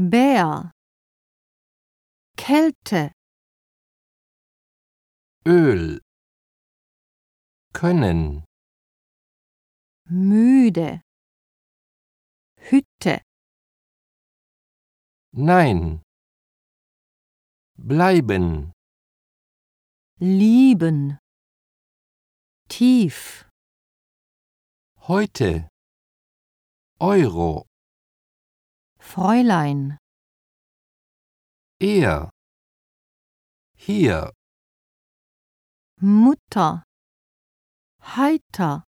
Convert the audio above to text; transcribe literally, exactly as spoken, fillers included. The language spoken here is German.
Bär, Kälte, Öl, können, müde, Hütte, nein, bleiben, lieben, tief, heute, Euro, Fräulein, er, hier, Mutter, heiter.